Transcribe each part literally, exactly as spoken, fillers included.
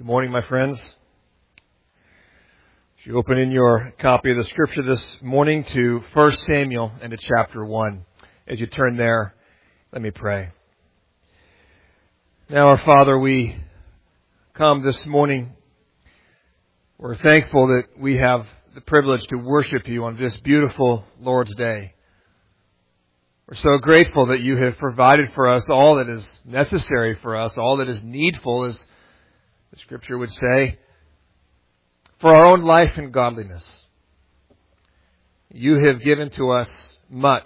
Good morning, my friends. As you open in your copy of the Scripture this morning to First Samuel and to chapter one. As you turn there, let me pray. Now, our Father, we come this morning. We're thankful that we have the privilege to worship You on this beautiful Lord's Day. We're so grateful that You have provided for us all that is necessary for us, all that is needful, as the Scripture would say, for our own life and godliness. You have given to us much.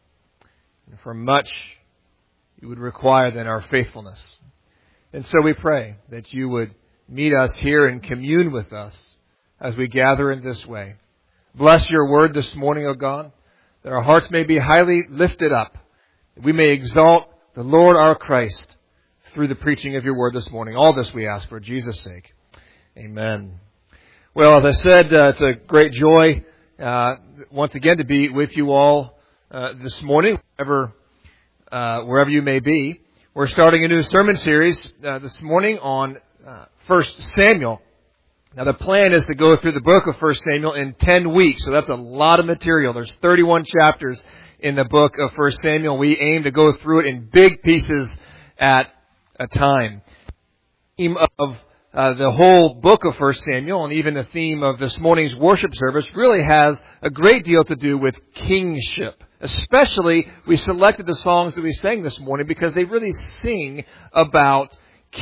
And for much, You would require then our faithfulness. And so we pray that You would meet us here and commune with us as we gather in this way. Bless Your word this morning, O God, that our hearts may be highly lifted up, that we may exalt the Lord our Christ through the preaching of Your word this morning. All this we ask for Jesus' sake. Amen. Well, as I said, uh, it's a great joy uh, once again to be with you all uh, this morning, wherever, uh, wherever you may be. We're starting a new sermon series uh, this morning on uh, First Samuel. Now, the plan is to go through the book of First Samuel in ten weeks, so that's a lot of material. There's thirty-one chapters in the book of First Samuel. We aim to go through it in big pieces at a time. The theme of uh, the whole book of First Samuel, and even the theme of this morning's worship service, really has a great deal to do with kingship. Especially, we selected the songs that we sang this morning because they really sing about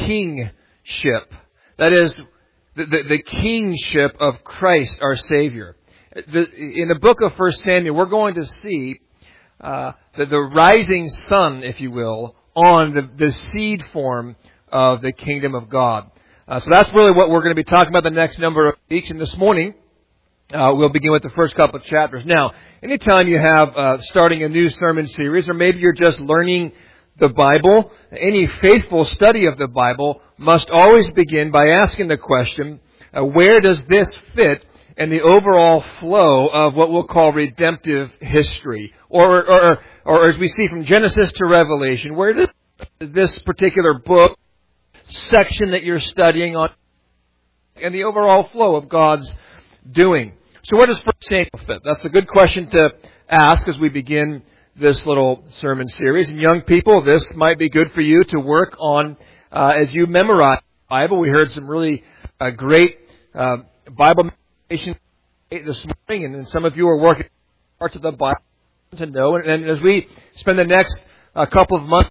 kingship. That is, the, the, the kingship of Christ, our Savior. The, in the book of First Samuel, we're going to see uh, the, the rising sun, if you will, on the, the seed form of the kingdom of God. Uh, so that's really what we're going to be talking about the next number of weeks. And this morning, uh, we'll begin with the first couple of chapters. Now, anytime you have uh, starting a new sermon series, or maybe you're just learning the Bible, any faithful study of the Bible must always begin by asking the question, uh, where does this fit in the overall flow of what we'll call redemptive history? Or, or, or as we see from Genesis to Revelation, where does this particular book, section that you're studying on, and the overall flow of God's doing? So where does First Samuel fit? That's a good question to ask as we begin this little sermon series. And young people, this might be good for you to work on uh, as you memorize the Bible. We heard some really uh, great uh, Bible meditation this morning, and then some of you are working parts of the Bible to know. And, and as we spend the next uh, couple of months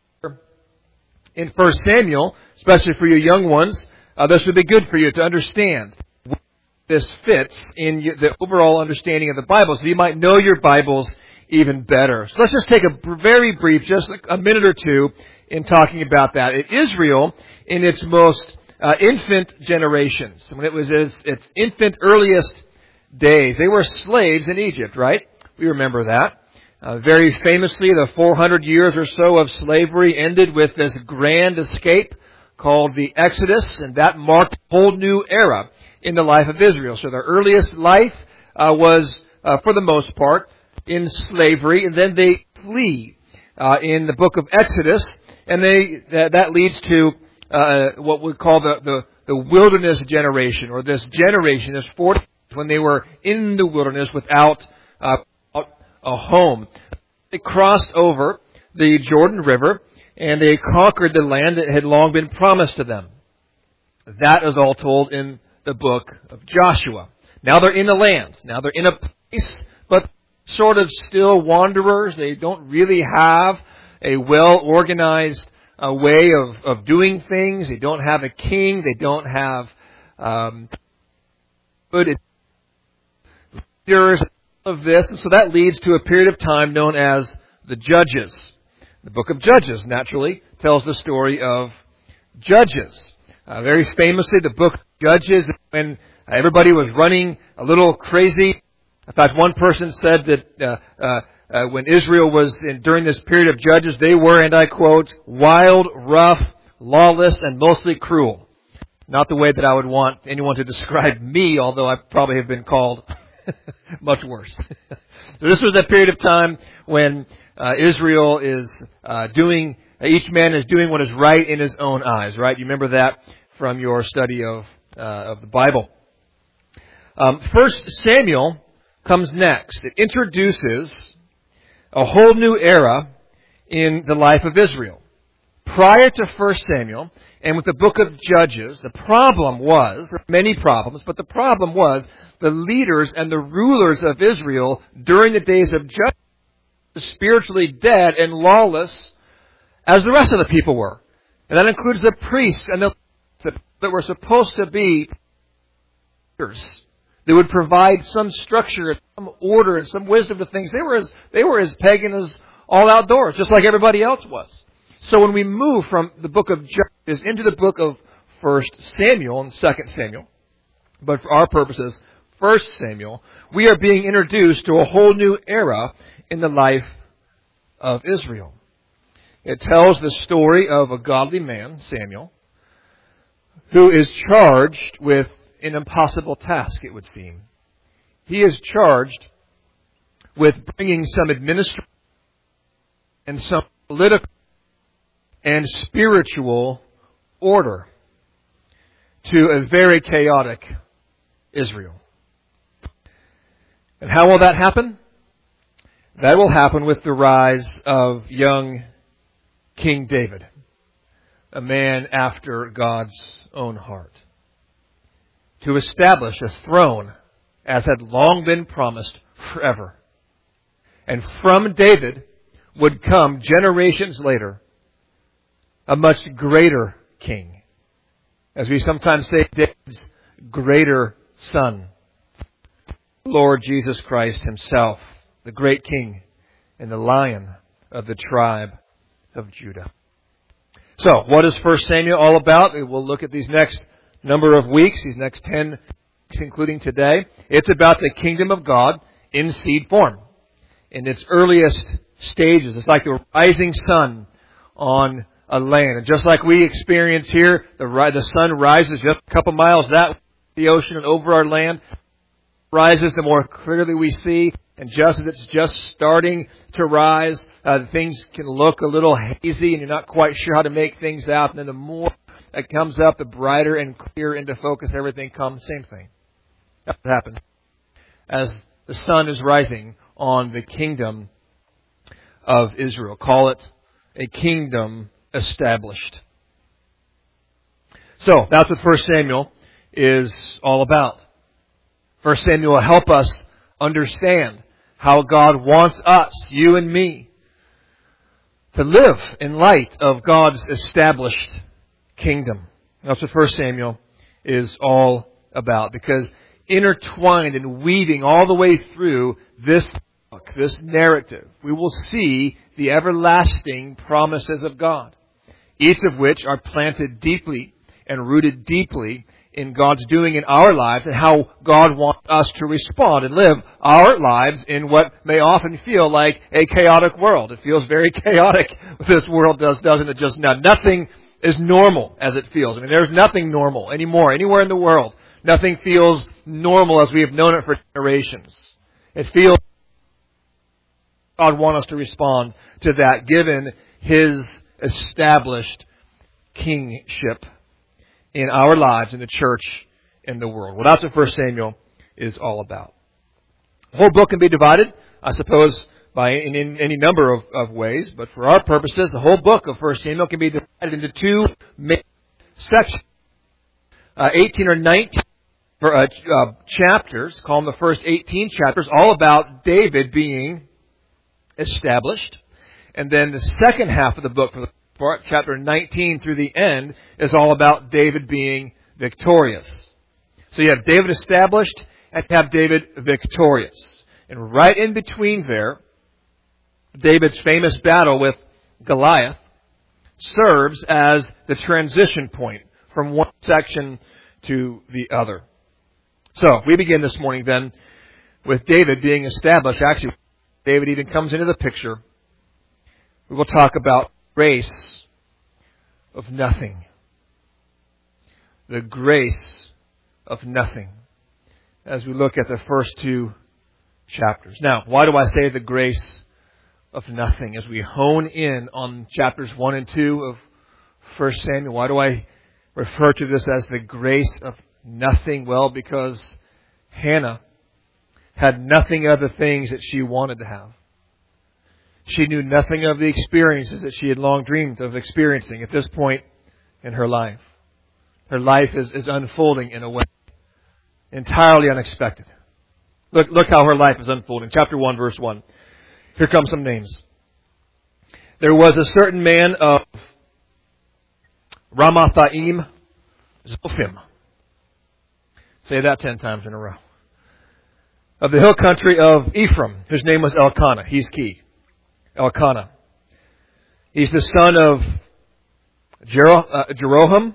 in First Samuel, especially for you young ones, uh, this would be good for you to understand where this fits in the overall understanding of the Bible, so you might know your Bibles even better. So let's just take a very brief, just a minute or two, in talking about that. In Israel, in its most uh, infant generations, when it was its, its infant earliest days, they were slaves in Egypt, right? We remember that. Uh, very famously, the four hundred years or so of slavery ended with this grand escape called the Exodus, and that marked a whole new era in the life of Israel. So their earliest life uh, was, uh, for the most part, in slavery, and then they flee uh, in the book of Exodus, and they that, that leads to uh, what we call the, the, the wilderness generation, or this generation, this forty when they were in the wilderness without uh, a home. They crossed over the Jordan River, and they conquered the land that had long been promised to them. That is all told in the book of Joshua. Now they're in the land. Now they're in a place, but sort of still wanderers. They don't really have a well-organized uh, way of, of doing things. They don't have a king. They don't have um, good leaders of this. And so that leads to a period of time known as the Judges. The book of Judges, naturally, tells the story of Judges. Uh, very famously, the book of Judges, when everybody was running a little crazy. In fact, one person said that uh, uh, uh, when Israel was in, during this period of Judges, they were, and I quote, wild, rough, lawless, and mostly cruel. Not the way that I would want anyone to describe me, although I probably have been called much worse. So this was a period of time when uh, Israel is uh, doing, each man is doing what is right in his own eyes, right? You remember that from your study of uh, of the Bible. Um, First Samuel comes next. It introduces a whole new era in the life of Israel. Prior to First Samuel, and with the book of Judges, the problem was, there were many problems, but the problem was the leaders and the rulers of Israel during the days of Judges were spiritually dead and lawless as the rest of the people were. And that includes the priests and the that were supposed to be leaders. They would provide some structure, some order, and some wisdom to things. They were as they were as pagan as all outdoors, just like everybody else was. So when we move from the book of Judges into the book of First Samuel and Second Samuel, but for our purposes, First Samuel, we are being introduced to a whole new era in the life of Israel. It tells the story of a godly man, Samuel, who is charged with an impossible task, it would seem. He is charged with bringing some administrative and some political and spiritual order to a very chaotic Israel. And how will that happen? That will happen with the rise of young King David, a man after God's own heart, to establish a throne as had long been promised forever. And from David would come generations later a much greater king. As we sometimes say, David's greater son, Lord Jesus Christ himself, the great king and the lion of the tribe of Judah. So, what is First Samuel all about? We'll look at these next number of weeks, these next ten weeks, including today. It's about the kingdom of God in seed form. In its earliest stages, it's like the rising sun on a land. And just like we experience here, the the sun rises just a couple miles that way, the ocean and over our land, rises the more clearly we see. And just as it's just starting to rise, uh, things can look a little hazy and you're not quite sure how to make things out. And then the more it comes up, the brighter and clearer into focus everything comes. Same thing. That's what happens as the sun is rising on the kingdom of Israel. Call it a kingdom established. So, that's what First Samuel is all about. First Samuel will help us understand how God wants us, you and me, to live in light of God's established kingdom. That's what First Samuel is all about. Because intertwined and weaving all the way through this book, this narrative, we will see the everlasting promises of God, each of which are planted deeply and rooted deeply in God's doing in our lives and how God wants us to respond and live our lives in what may often feel like a chaotic world. It feels very chaotic. This world does, doesn't it? Just now, nothing is normal as it feels. I mean, there's nothing normal anymore, anywhere in the world. Nothing feels normal as we have known it for generations. It feels God wants us to respond to that given His established kingship in our lives, in the church, in the world. Well, that's what First Samuel is all about. The whole book can be divided, I suppose, by in, in any number of, of ways, but for our purposes, the whole book of First Samuel can be divided into two main sections. Uh, eighteen or nineteen uh, uh, chapters, call them the first eighteen chapters, all about David being established. And then the second half of the book, from the part, chapter nineteen through the end, is all about David being victorious. So you have David established and you have David victorious. And right in between there, David's famous battle with Goliath serves as the transition point from one section to the other. So we begin this morning then with David being established. Actually, David even comes into the picture. We will talk about grace of nothing. The grace of nothing. As we look at the first two chapters. Now, why do I say the grace of nothing? As we hone in on chapters one and two of First Samuel, why do I refer to this as the grace of nothing? Well, because Hannah had nothing of the things that she wanted to have. She knew nothing of the experiences that she had long dreamed of experiencing at this point in her life. Her life is, is unfolding in a way entirely unexpected. Look, look how her life is unfolding. Chapter one, verse one. Here come some names. There was a certain man of Ramathaim Zophim. Say that ten times in a row. Of the hill country of Ephraim, whose name was Elkanah. He's key. Elkanah. He's the son of Jero, uh, Jeroham,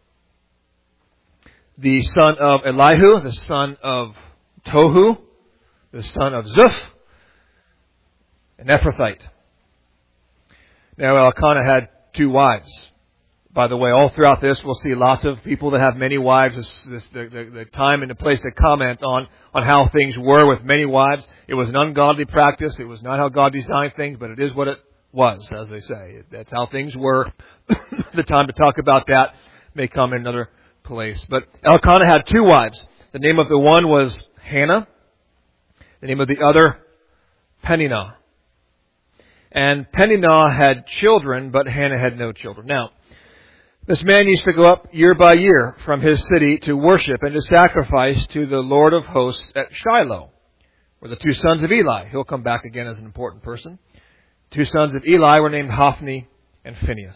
the son of Elihu, the son of Tohu, the son of Zuph, an Ephrathite. Now Elkanah had two wives. By the way, all throughout this, we'll see lots of people that have many wives. This, this, the, the, the time and the place to comment on, on how things were with many wives. It was an ungodly practice. It was not how God designed things, but it is what it was, as they say. That's how things were. The time to talk about that may come in another place. But Elkanah had two wives. The name of the one was Hannah. The name of the other, Peninnah. And Peninnah had children, but Hannah had no children. Now, this man used to go up year by year from his city to worship and to sacrifice to the Lord of hosts at Shiloh, where the two sons of Eli. He'll come back again as an important person. Two sons of Eli were named Hophni and Phinehas.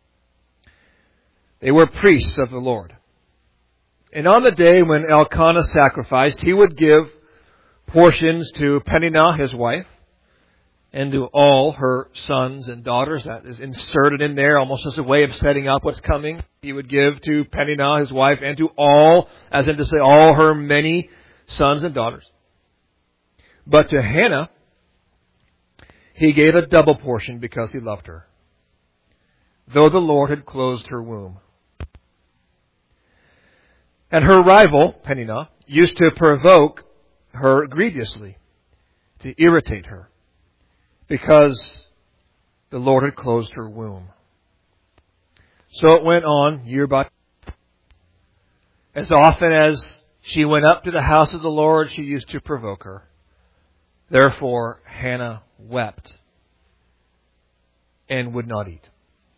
They were priests of the Lord. And on the day when Elkanah sacrificed, he would give portions to Peninnah, his wife, and to all her sons and daughters. That is inserted in there almost as a way of setting up what's coming. He would give to Peninnah, his wife, and to all, as in to say all her many sons and daughters. But to Hannah, he gave a double portion because he loved her, though the Lord had closed her womb. And her rival, Peninnah, used to provoke her grievously, to irritate her, because the Lord had closed her womb. So it went on year by year. As often as she went up to the house of the Lord, she used to provoke her. Therefore, Hannah wept and would not eat.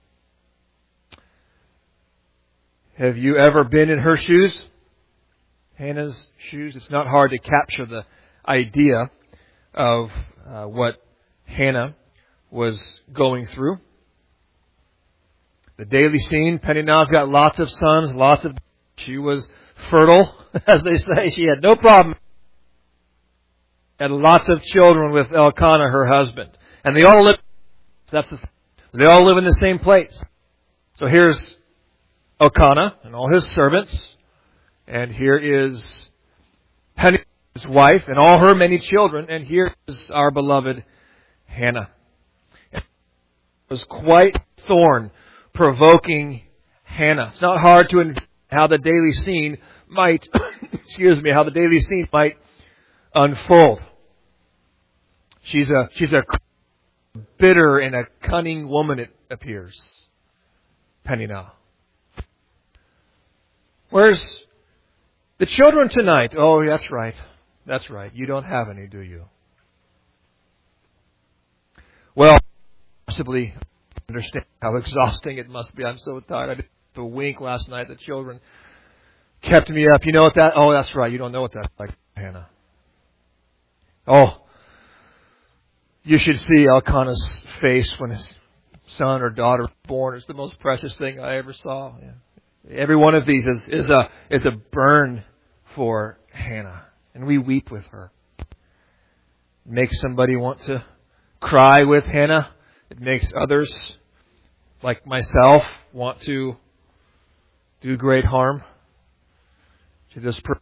Have you ever been in her shoes? Hannah's shoes? It's not hard to capture the idea of uh, what Hannah was going through. The daily scene, Peninnah's got lots of sons, lots of... She was fertile, as they say. She had no problem. Had lots of children with Elkanah, her husband. And they all live... That's the, they all live in the same place. So here's Elkanah and all his servants. And here is Peninnah, his wife, and all her many children. And here is our beloved Hannah. It was quite thorn provoking Hannah. It's not hard to envision how the daily scene might, excuse me, how the daily scene might unfold. She's a she's a bitter and a cunning woman, it appears. Peninnah. Where's the children tonight? Oh, that's right. That's right. You don't have any, do you? Well, possibly understand how exhausting it must be. I'm so tired. I didn't have a wink last night. The children kept me up. You know what that? Oh, that's right. You don't know what that's like, Hannah. Oh, you should see Elkanah's face when his son or daughter was born. It's the most precious thing I ever saw. Yeah. Every one of these is, is a is a burn for Hannah, and we weep with her. It makes somebody want to cry with Hannah. It makes others, like myself, want to do great harm to this person.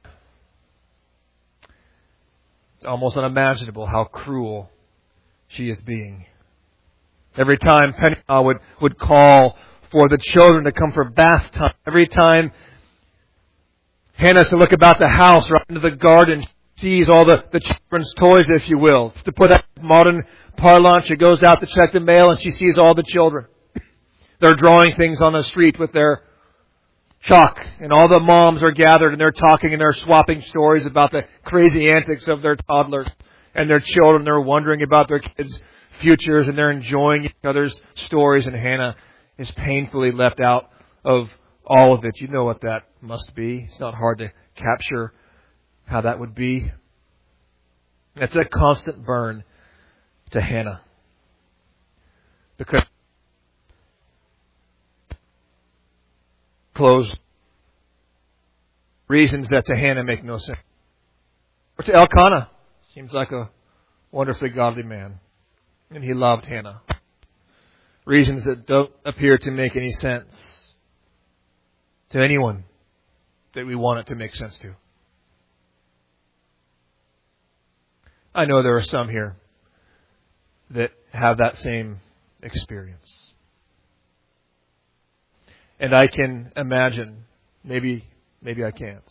It's almost unimaginable how cruel she is being. Every time Peninnah would, would call for the children to come for bath time, every time Hannah has to look about the house, right into the garden, sees all the, the children's toys, if you will. To put that modern parlance, she goes out to check the mail and she sees all the children. They're drawing things on the street with their chalk, and all the moms are gathered and they're talking and they're swapping stories about the crazy antics of their toddlers and their children. They're wondering about their kids' futures and they're enjoying each other's stories, and Hannah is painfully left out of all of it. You know what that must be. It's not hard to capture how that would be. It's a constant burn to Hannah. Because close reasons that to Hannah make no sense. Or to Elkanah. Seems like a wonderfully godly man. And he loved Hannah. Reasons that don't appear to make any sense to anyone that we want it to make sense to. I know there are some here that have that same experience. And I can imagine, maybe maybe I can't,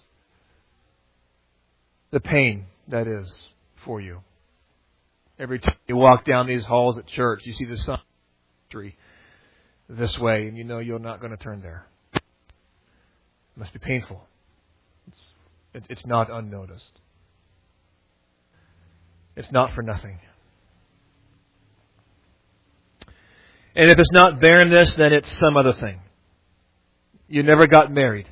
the pain that is for you. Every time you walk down these halls at church, you see the sign this way, and you know you're not going to turn there. It must be painful. It's, it's not unnoticed. It's not for nothing. And if it's not barrenness, then it's some other thing. You never got married.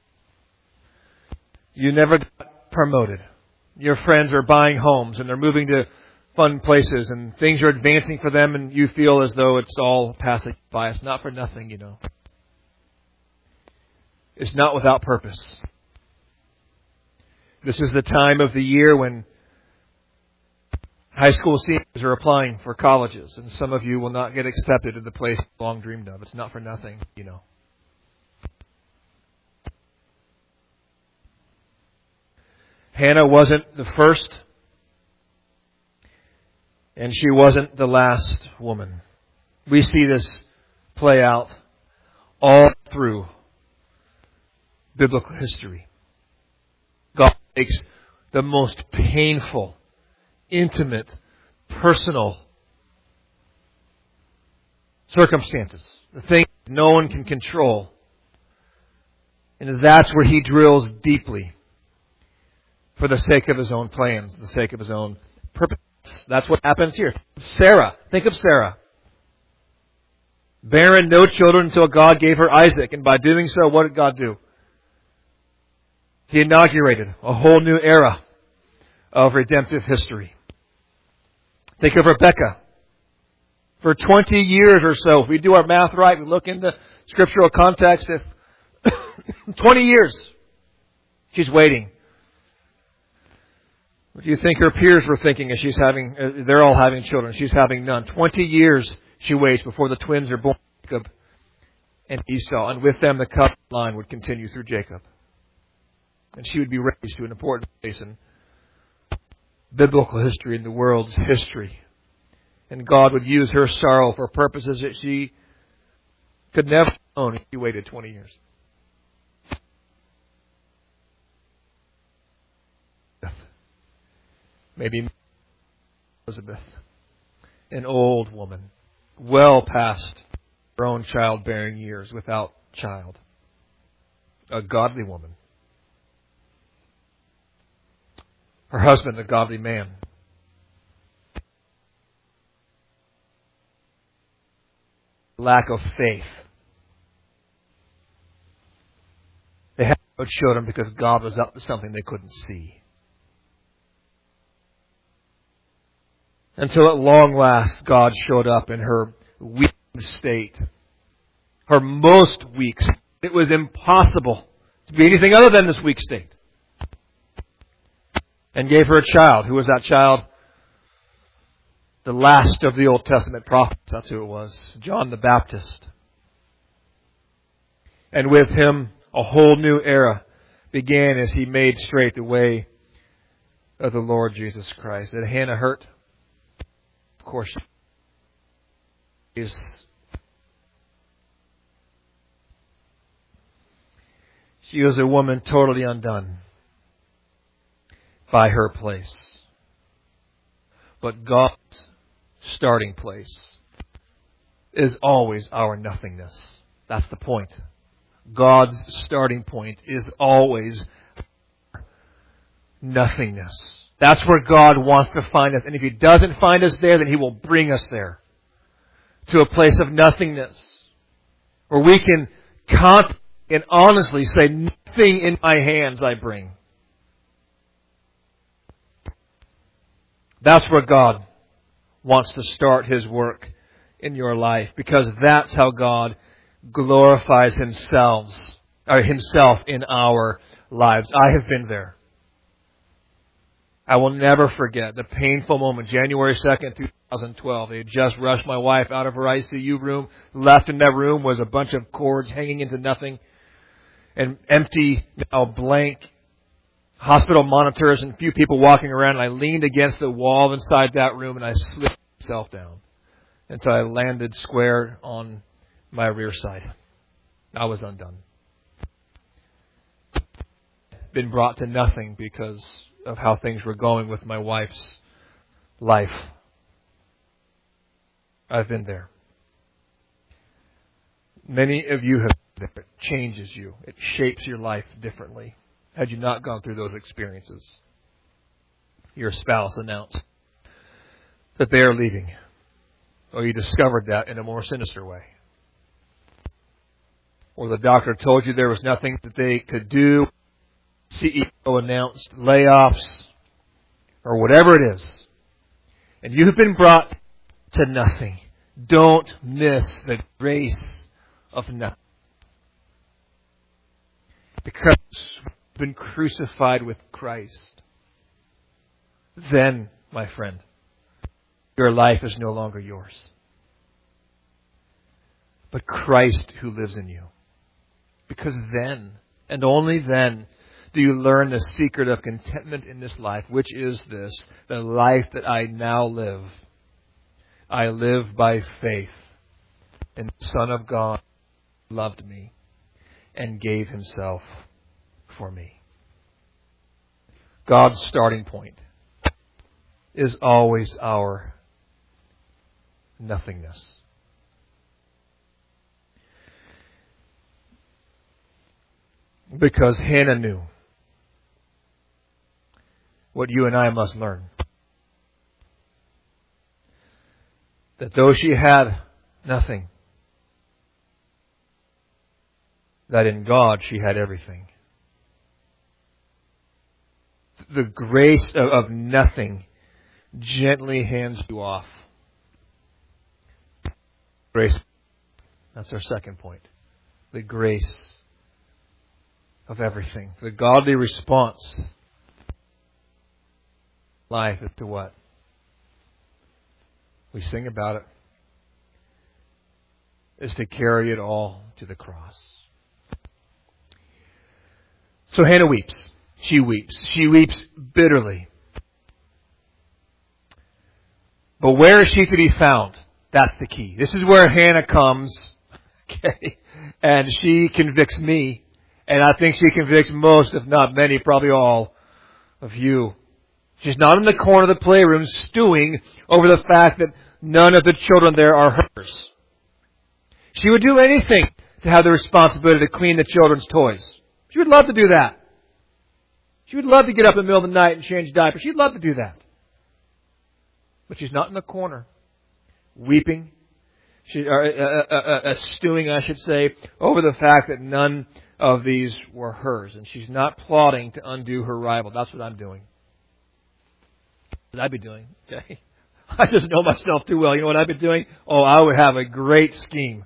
You never got promoted. Your friends are buying homes and they're moving to fun places and things are advancing for them, and you feel as though it's all passing by. It's not for nothing, you know. It's not without purpose. This is the time of the year when high school seniors are applying for colleges, and some of you will not get accepted to the place long dreamed of. It's not for nothing, you know. Hannah wasn't the first, and she wasn't the last woman. We see this play out all through biblical history. God takes the most painful, intimate, personal circumstances, the things no one can control, and that's where He drills deeply for the sake of His own plans, the sake of His own purpose. That's what happens here. Sarah. Think of Sarah. Barren, no children until God gave her Isaac. And by doing so, what did God do? He inaugurated a whole new era of redemptive history. Think of Rebecca. For twenty years or so, if we do our math right, we look into scriptural context, if twenty years, she's waiting. What do you think her peers were thinking as she's having, uh, they're all having children, she's having none. Twenty years she waits before the twins are born, Jacob and Esau. And with them the covenant line would continue through Jacob. And she would be raised to an important place in biblical history, in the world's history. And God would use her sorrow for purposes that she could never have known if she waited twenty years. Maybe Elizabeth, an old woman, well past her own childbearing years, without child. A godly woman. Her husband, a godly man. Lack of faith. They had no children because God was up to something they couldn't see. Until at long last, God showed up in her weak state. Her most weak state. It was impossible to be anything other than this weak state. And gave her a child. Who was that child? The last of the Old Testament prophets. That's who it was. John the Baptist. And with him, a whole new era began as he made straight the way of the Lord Jesus Christ. Did Hannah hurt? Of course, she is. She was a woman totally undone by her place. But God's starting place is always our nothingness. That's the point. God's starting point is always nothingness. That's where God wants to find us. And if He doesn't find us there, then He will bring us there. To a place of nothingness. Where we can confidently and honestly say, nothing in my hands I bring. That's where God wants to start His work in your life. Because that's how God glorifies Himself, or Himself in our lives. I have been there. I will never forget the painful moment, January second, twenty twelve. They had just rushed my wife out of her I C U room. Left in that room was a bunch of cords hanging into nothing. And empty, now blank hospital monitors and a few people walking around. And I leaned against the wall inside that room and I slid myself down until I landed square on my rear side. I was undone. Been brought to nothing because of how things were going with my wife's life. I've been there. Many of you have been there. It changes you. It shapes your life differently. Had you not gone through those experiences, your spouse announced that they are leaving, or you discovered that in a more sinister way. Or the doctor told you there was nothing that they could do. C E O announced layoffs, or whatever it is. And you have been brought to nothing. Don't miss the grace of nothing. Because you've been crucified with Christ. Then, my friend, your life is no longer yours, but Christ who lives in you. Because then, and only then, do you learn the secret of contentment in this life, which is this: the life that I now live, I live by faith in the Son of God who loved me and gave Himself for me. God's starting point is always our nothingness. Because Hannah knew what you and I must learn. That though she had nothing, that in God she had everything. The grace of, of nothing gently hands you off. Grace. That's our second point. The grace of everything. The godly response life is to what? We sing about it. Is to carry it all to the cross. So Hannah weeps. She weeps. She weeps bitterly. But where is she to be found? That's the key. This is where Hannah comes. Okay. And she convicts me. And I think she convicts most, if not many, probably all of you. She's not in the corner of the playroom stewing over the fact that none of the children there are hers. She would do anything to have the responsibility to clean the children's toys. She would love to do that. She would love to get up in the middle of the night and change diapers. She'd love to do that. But she's not in the corner, weeping, she, or, uh, uh, uh, uh, stewing, I should say, over the fact that none of these were hers. And she's not plotting to undo her rival. That's what I'm doing. What I'd be doing, okay? I just know myself too well. You know what I've been doing? Oh, I would have a great scheme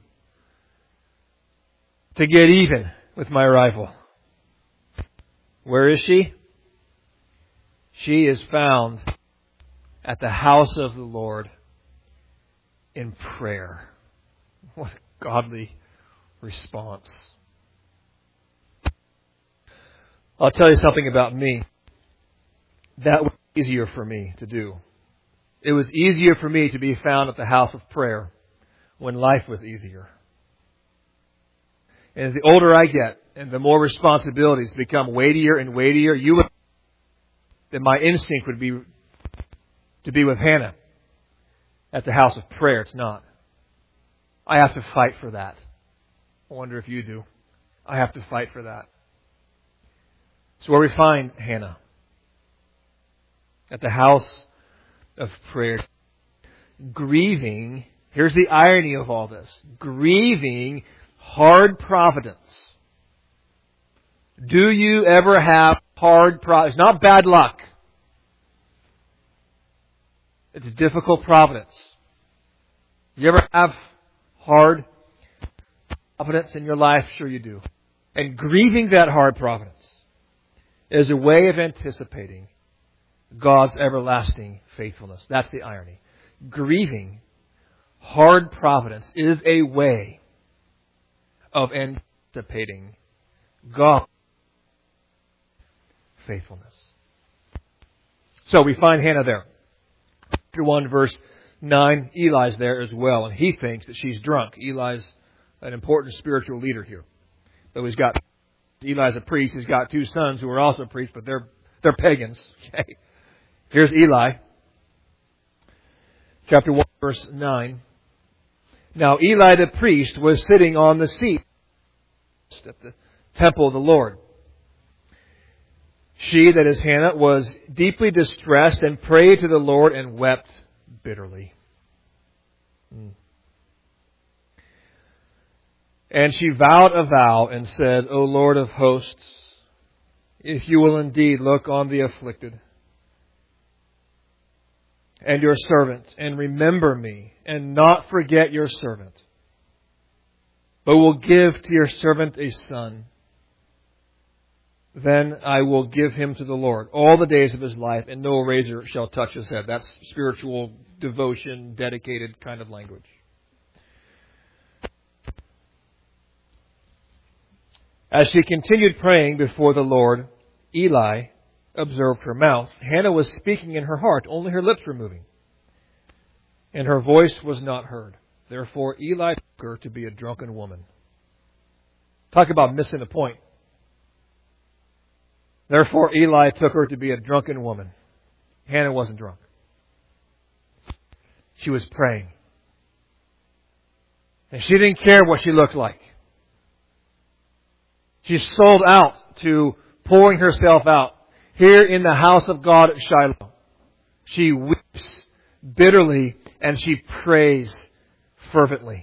to get even with my rival. Where is she? She is found at the house of the Lord in prayer. What a godly response. I'll tell you something about me. That was easier for me to do. It was easier for me to be found at the house of prayer when life was easier. And as the older I get and the more responsibilities become weightier and weightier, you would, that my instinct would be to be with Hannah at the house of prayer. It's not. I have to fight for that. I wonder if you do. I have to fight for that. So where we find Hannah, at the house of prayer, grieving, here's the irony of all this, grieving hard providence. Do you ever have hard providence? It's not bad luck. It's a difficult providence. You ever have hard providence in your life? Sure you do. And grieving that hard providence is a way of anticipating God's everlasting faithfulness. That's the irony. Grieving hard providence is a way of anticipating God's faithfulness. So we find Hannah there. Chapter one, verse nine, Eli's there as well, and he thinks that she's drunk. Eli's an important spiritual leader here. So he's got, Eli's a priest, he's got two sons who are also priests, but they're they're pagans. Okay. Here's Eli. Chapter one, verse nine. Now Eli the priest was sitting on the seat at the temple of the Lord. She, that is Hannah, was deeply distressed and prayed to the Lord and wept bitterly. Mm. And she vowed a vow and said, O Lord of hosts, if you will indeed look on the afflicted and your servant, and remember me, and not forget your servant, but will give to your servant a son, then I will give him to the Lord all the days of his life, and no razor shall touch his head. That's spiritual devotion, dedicated kind of language. As she continued praying before the Lord, Eli observed her mouth. Hannah was speaking in her heart, only her lips were moving, and her voice was not heard. Therefore Eli took her to be a drunken woman. Talk about missing the point. Therefore Eli took her to be a drunken woman. Hannah wasn't drunk. She was praying. And she didn't care what she looked like. She sold out to pouring herself out. Here in the house of God at Shiloh, she weeps bitterly and she prays fervently.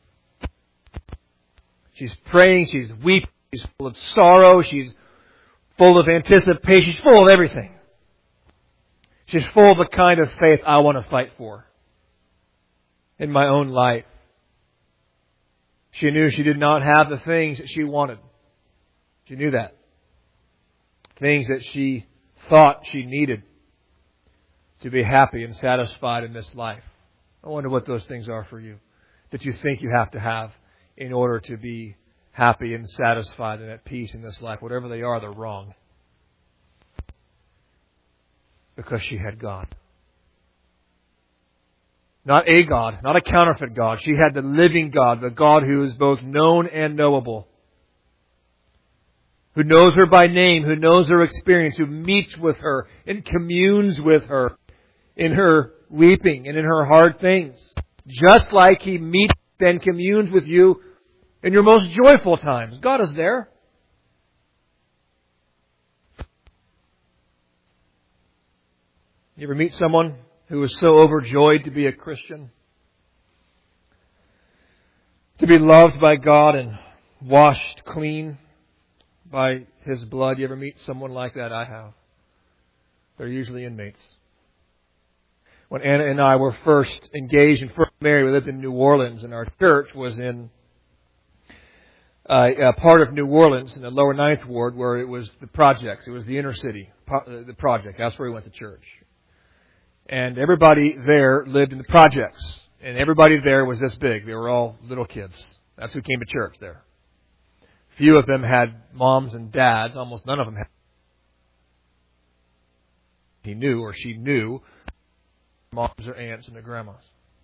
She's praying, she's weeping, she's full of sorrow, she's full of anticipation, she's full of everything. She's full of the kind of faith I want to fight for in my own life. She knew she did not have the things that she wanted. She knew that. Things that she thought she needed to be happy and satisfied in this life. I wonder what those things are for you that you think you have to have in order to be happy and satisfied and at peace in this life. Whatever they are, they're wrong. Because she had God. Not a God, not a counterfeit God. She had the living God, the God who is both known and knowable. Who knows her by name, who knows her experience, who meets with her and communes with her in her weeping and in her hard things. Just like He meets and communes with you in your most joyful times. God is there. You ever meet someone who is so overjoyed to be a Christian? To be loved by God and washed clean by His blood. You ever meet someone like that? I have. They're usually inmates. When Anna and I were first engaged and first married, we lived in New Orleans, and our church was in uh, a part of New Orleans in the lower Ninth Ward where it was the projects. It was the inner city, the project. That's where we went to church. And everybody there lived in the projects. And everybody there was this big. They were all little kids. That's who came to church there. Few of them had moms and dads. Almost none of them had. He knew or she knew moms or aunts and their grandmas.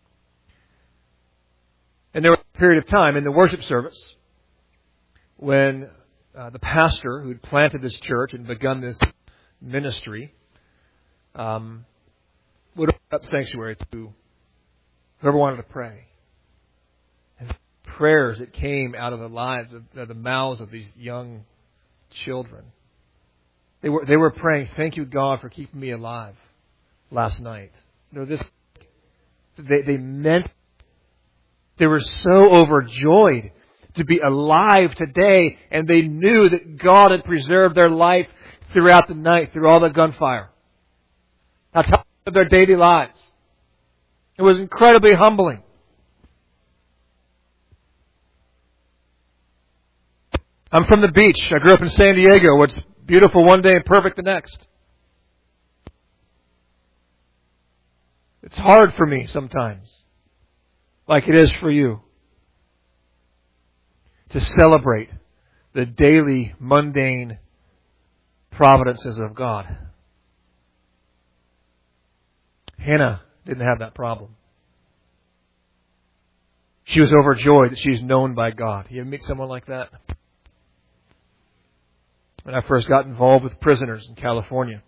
And there was a period of time in the worship service when uh, the pastor who'd planted this church and begun this ministry um, would open up sanctuary to whoever wanted to pray. And prayers that came out of the lives of the mouths of these young children. They were they were praying, "Thank you, God, for keeping me alive last night." You know, this they they meant they were so overjoyed to be alive today, and they knew that God had preserved their life throughout the night, through all the gunfire. That's how they lived their daily lives. It was incredibly humbling. I'm from the beach. I grew up in San Diego, where it's beautiful one day and perfect the next. It's hard for me sometimes, like it is for you, to celebrate the daily, mundane providences of God. Hannah didn't have that problem. She was overjoyed that she's known by God. You ever meet someone like that? When I first got involved with prisoners in California,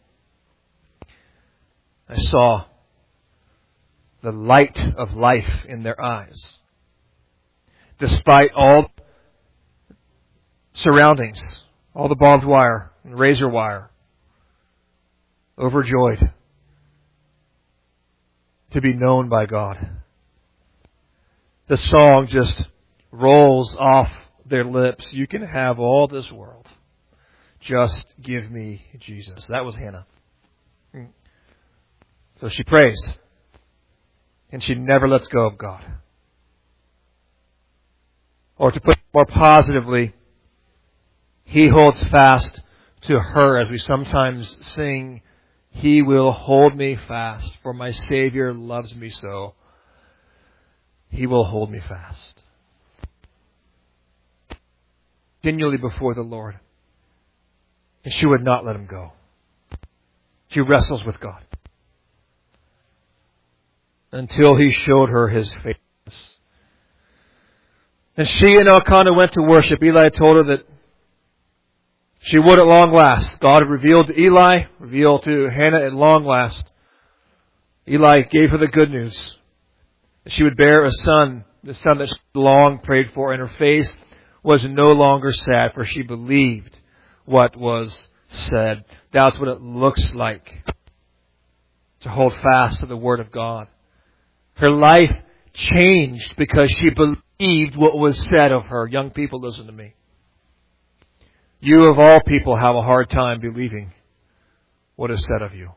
I saw the light of life in their eyes. Despite all surroundings, all the barbed wire and razor wire, overjoyed to be known by God. The song just rolls off their lips. You can have all this world. Just give me Jesus. That was Hannah. So she prays. And she never lets go of God. Or to put it more positively, He holds fast to her, as we sometimes sing, "He will hold me fast, for my Savior loves me so. He will hold me fast." Continually before the Lord. And she would not let Him go. She wrestles with God until He showed her His faithfulness. And she and Elkanah went to worship. Eli told her that she would at long last. God had revealed to Eli, revealed to Hannah at long last. Eli gave her the good news. That she would bear a son, the son that she long prayed for, and her face was no longer sad, for she believed what was said. That's what it looks like to hold fast to the Word of God. Her life changed because she believed what was said of her. Young people, listen to me. You of all people have a hard time believing what is said of you.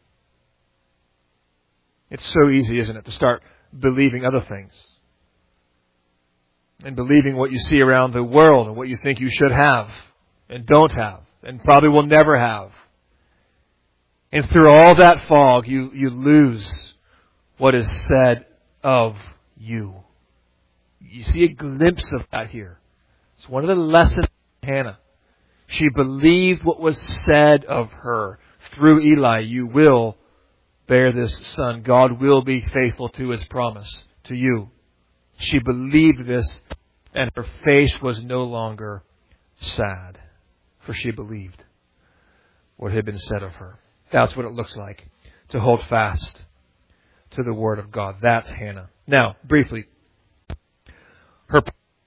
It's so easy, isn't it, to start believing other things. And believing what you see around the world and what you think you should have and don't have and probably will never have. And through all that fog, you, you lose what is said of you. You see a glimpse of that here. It's one of the lessons of Hannah. She believed what was said of her. Through Eli, you will bear this son. God will be faithful to His promise to you. She believed this, and her face was no longer sad, for she believed what had been said of her. That's what it looks like to hold fast to the Word of God. That's Hannah. Now, briefly, her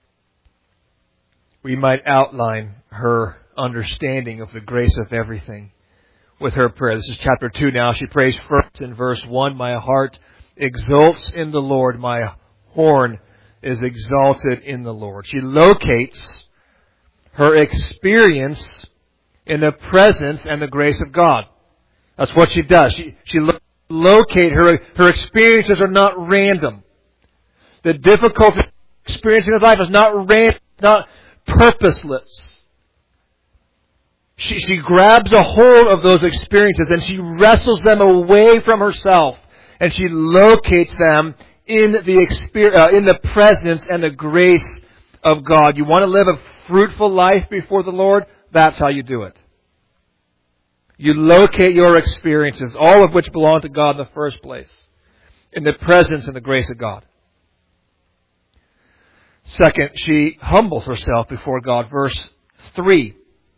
we might outline her understanding of the grace of everything with her prayer. This is chapter two now. She prays first in verse one, "My heart exults in the Lord, my horn is exalted in the Lord." She locates her experience in the presence and the grace of God. That's what she does. She she lo- locate her her experiences are not random. The difficulty experiencing of life is not random, not purposeless. She she grabs a hold of those experiences and she wrestles them away from herself, and she locates them in the experience, uh, in the presence and the grace of God. You want to live a fruitful life before the Lord? That's how you do it. You locate your experiences, all of which belong to God in the first place, in the presence and the grace of God. Second, she humbles herself before God. Verse three.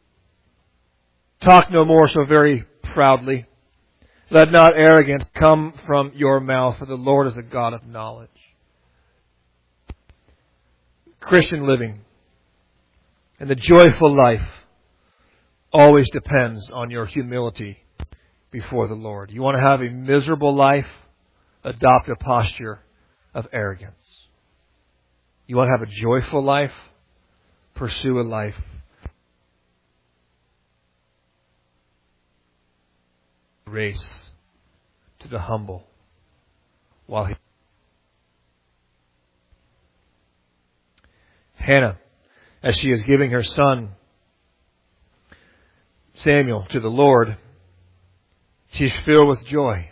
"Talk no more so very proudly. Let not arrogance come from your mouth, for the Lord is a God of knowledge." Christian living and the joyful life always depends on your humility before the Lord. You want to have a miserable life? Adopt a posture of arrogance. You want to have a joyful life? Pursue a life grace to the humble while he Hannah, as she is giving her son Samuel to the Lord, she's filled with joy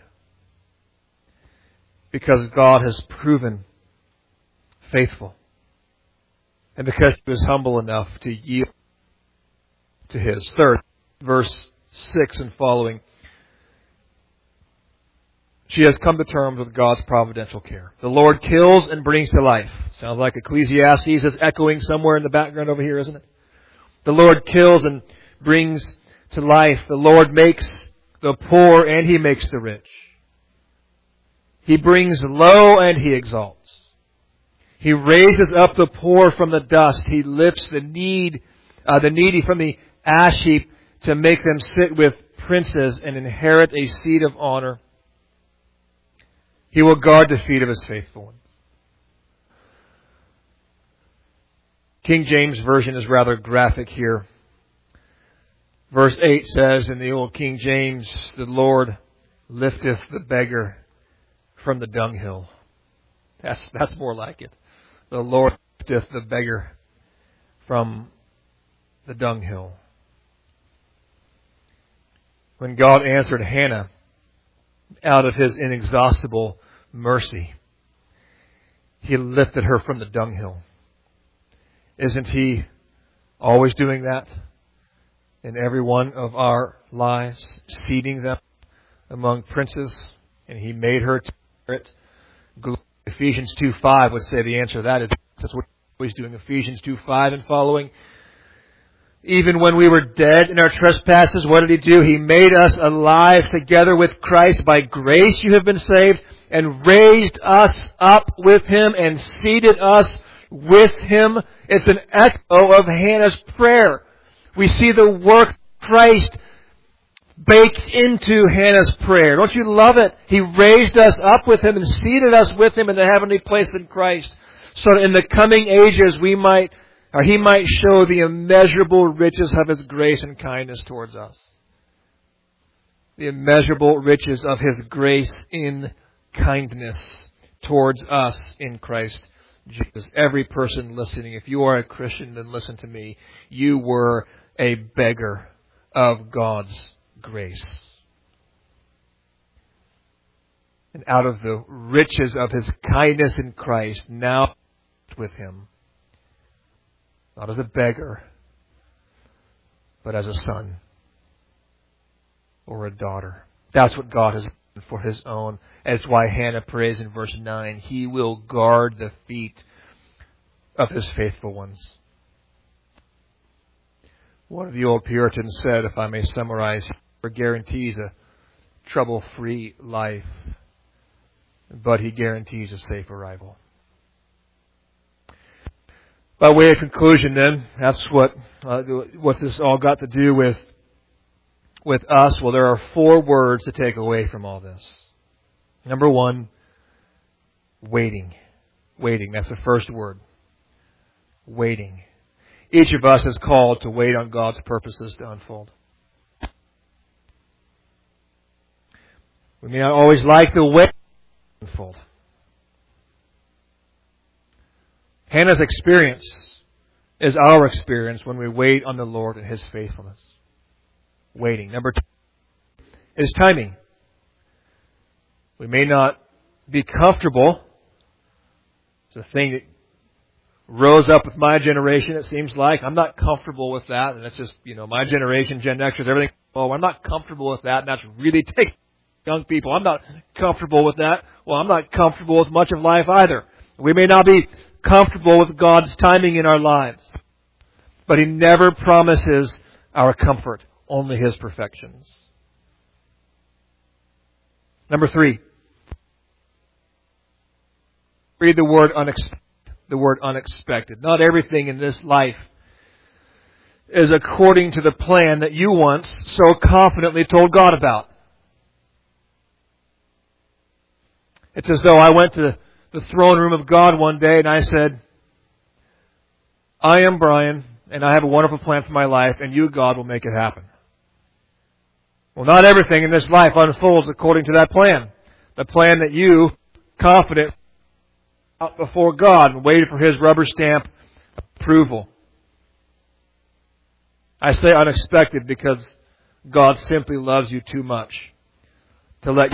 because God has proven faithful and because she was humble enough to yield to His. Third, verse six and following, she has come to terms with God's providential care. The Lord kills and brings to life. Sounds like Ecclesiastes is echoing somewhere in the background over here, isn't it? The Lord kills and brings to life. The Lord makes the poor and He makes the rich. He brings low and He exalts. He raises up the poor from the dust. He lifts the need, uh, the needy from the ash heap to make them sit with princes and inherit a seat of honor. He will guard the feet of His faithful ones. King James Version is rather graphic here. Verse eight says in the old King James, the Lord lifteth the beggar from the dunghill. That's, that's more like it. The Lord lifteth the beggar from the dunghill. When God answered Hannah out of His inexhaustible mercy, He lifted her from the dunghill. Isn't He always doing that in every one of our lives, seating them among princes? And He made her to inherit. Ephesians two five would say the answer to that is that's what He's doing. Ephesians two five and following. Even when we were dead in our trespasses, what did He do? He made us alive together with Christ. By grace you have been saved, and raised us up with Him and seated us with Him. It's an echo of Hannah's prayer. We see the work of Christ baked into Hannah's prayer. Don't you love it? He raised us up with Him and seated us with Him in the heavenly place in Christ. So that in the coming ages we might, or He might show the immeasurable riches of His grace and kindness towards us. The immeasurable riches of His grace in kindness towards us in Christ Jesus. Every person listening, if you are a Christian, then listen to me. You were a beggar of God's grace. And out of the riches of His kindness in Christ, now with Him. Not as a beggar, but as a son or a daughter. That's what God has done for His own. That's why Hannah prays in verse nine, He will guard the feet of His faithful ones. One of the old Puritans said, if I may summarize, He guarantees a trouble-free life, but He guarantees a safe arrival. By way of conclusion, then, that's what uh, what's this all got to do with with us? Well, there are four words to take away from all this. Number one, waiting. Waiting. That's the first word. Waiting. Each of us is called to wait on God's purposes to unfold. We may not always like the way to unfold. Hannah's experience is our experience when we wait on the Lord and His faithfulness. Waiting. Number two is timing. We may not be comfortable. It's a thing that rose up with my generation, it seems like. I'm not comfortable with that. And that's just, you know, my generation, Gen Xers, everything. Oh, I'm not comfortable with that. And that's really taking young people. I'm not comfortable with that. Well, I'm not comfortable with much of life either. We may not be comfortable with God's timing in our lives. But He never promises our comfort, only His perfections. Number three. Read the word unexpected. the word unexpected. Not everything in this life is according to the plan that you once so confidently told God about. It's as though I went to the throne room of God one day and I said, I am Brian, and I have a wonderful plan for my life, and you, God, will make it happen. Well, not everything in this life unfolds according to that plan. The plan that you, confident, out before God and waited for His rubber stamp approval. I say unexpected because God simply loves you too much to let you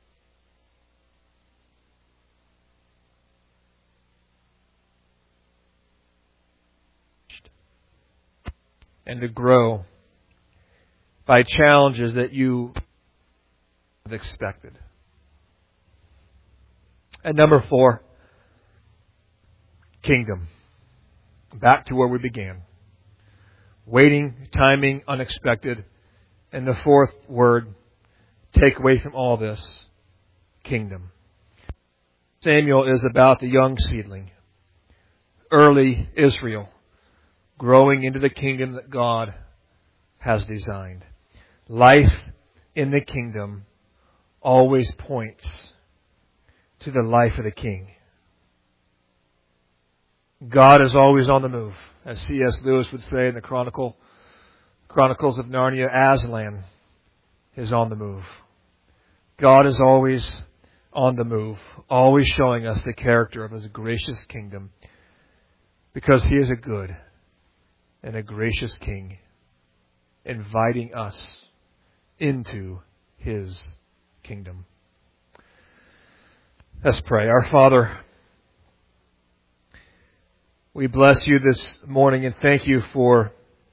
and to grow by challenges that you have expected. And number four, kingdom. Back to where we began. Waiting, timing, unexpected. And the fourth word, take away from all this, kingdom. Samuel is about the young seedling, early Israel, growing into the kingdom that God has designed. Life in the kingdom always points to the life of the king. God is always on the move. As C S Lewis would say in the Chronicle, Chronicles of Narnia, Aslan is on the move. God is always on the move, always showing us the character of His gracious kingdom, because He is a good and a gracious King, inviting us into His kingdom. Let's pray. Our Father, we bless You this morning and thank You for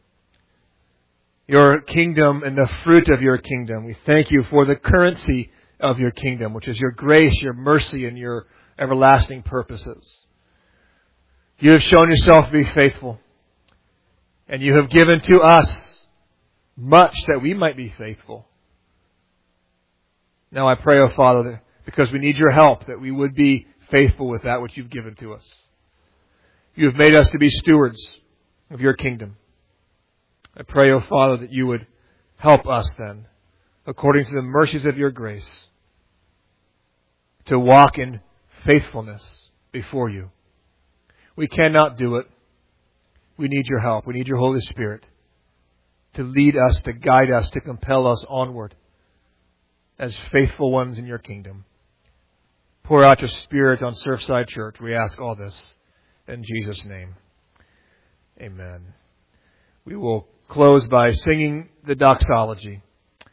Your kingdom and the fruit of Your kingdom. We thank You for the currency of Your kingdom, which is Your grace, Your mercy, and Your everlasting purposes. You have shown Yourself to be faithful. And You have given to us much that we might be faithful. Now I pray, O Father, that because we need Your help, that we would be faithful with that which You've given to us. You have made us to be stewards of Your kingdom. I pray, O Father, that You would help us then, according to the mercies of Your grace, to walk in faithfulness before You. We cannot do it. We need Your help. We need Your Holy Spirit to lead us, to guide us, to compel us onward as faithful ones in Your kingdom. Pour out Your Spirit on Surfside Church. We ask all this in Jesus' name. Amen. We will close by singing the doxology.